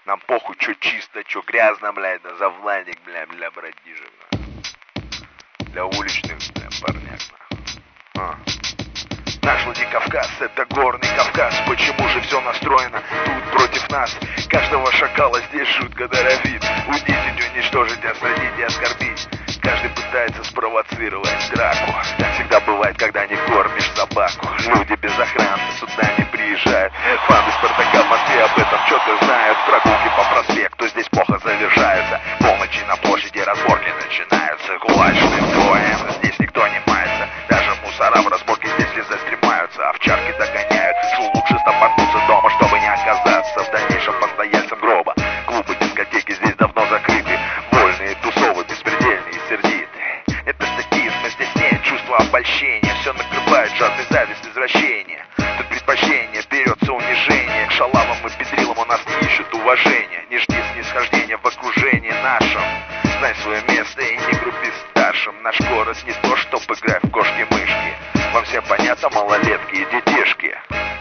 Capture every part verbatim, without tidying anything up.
Нам похуй, чё чисто, чё грязно, блядь, да за Владик, бля, для братишек, на. Для уличных, бля, парняк, на. А. Наш Владикавказ — это горный Кавказ. Почему же все настроено тут против нас? Каждого шакала здесь жутко даровит. Унизить, уничтожить, осадить и оскорбить. Каждый пытается спровоцировать драку. Так всегда бывает, когда не кормишь собаку. Люди без охраны сюда не приезжают. Фанды Спартака в Москве об этом четко знают. Прогулки по проспекту здесь плохо завершаются. Полночи на площади разборки начинаются. Кулачным боем здесь никто не мается. Даже мусора в разборке здесь лизать стремаются. Овчарки догоняют, лучше стопорнуться дома, чтобы не оказаться в дальнейшем постояльцем гроба. Клубы, дискотеки здесь давно закрыты. Вольные тусовы, беспредельные и сердитые. Это статизм, здесь нет чувства обольщения. Все накрывает жадный зависть, извращение. Тут предпочтение, берется унижение. К шалавам и педрилам у нас не ищут уважения. Не жди снисхождения в окружении нашем. Знай свое место и не груби старшим. Наш город не то, чтоб играть в кошки-мышки. Вам все понятно, малолетки и детишки.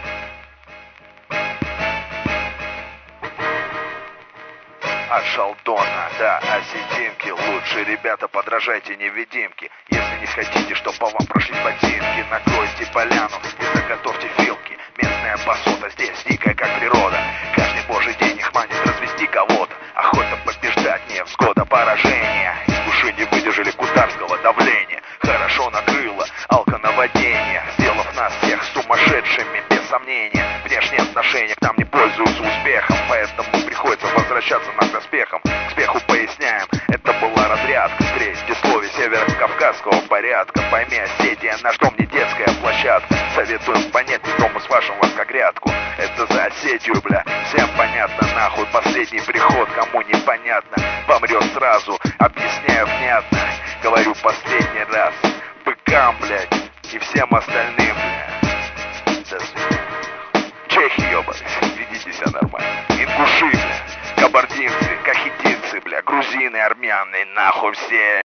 От Шалдона до Осетинки лучше, ребята, подражайте невидимке. Если не хотите, чтоб по вам прошли ботинки, накройте поляну и заготовьте филки. Местная басота здесь дикая, как природа. Каждый божий день их манит развести кого-то. Охота побеждать, невзгода, поражение. Из души не выдержали кутарского давления. Хорошо накрыло алконаводнение, сделав нас всех сумасшедшими, без сомнения. Внешние отношения к нам не пользуются успехом, поэтому приходится возвращаться нам к доспехам. К спеху поясняем, это была разрядка. Предисловие северо-кавказского порядка. Пойми, Осетия, наш дом не детская площадка. Советуем понять не дому с вашим воскогрядку. Это за Осетию, бля, всем понятно, нахуй. Последний приход, кому непонятно, помрет сразу, объясняю внятно. Говорю последний раз быкам, блядь, и всем остальным, блядь. До свидания. Чехи, ёбаные, ведите себя нормально. Ингуши, бля, кабардинцы, кахетинцы, бля, грузины, армяне, нахуй все.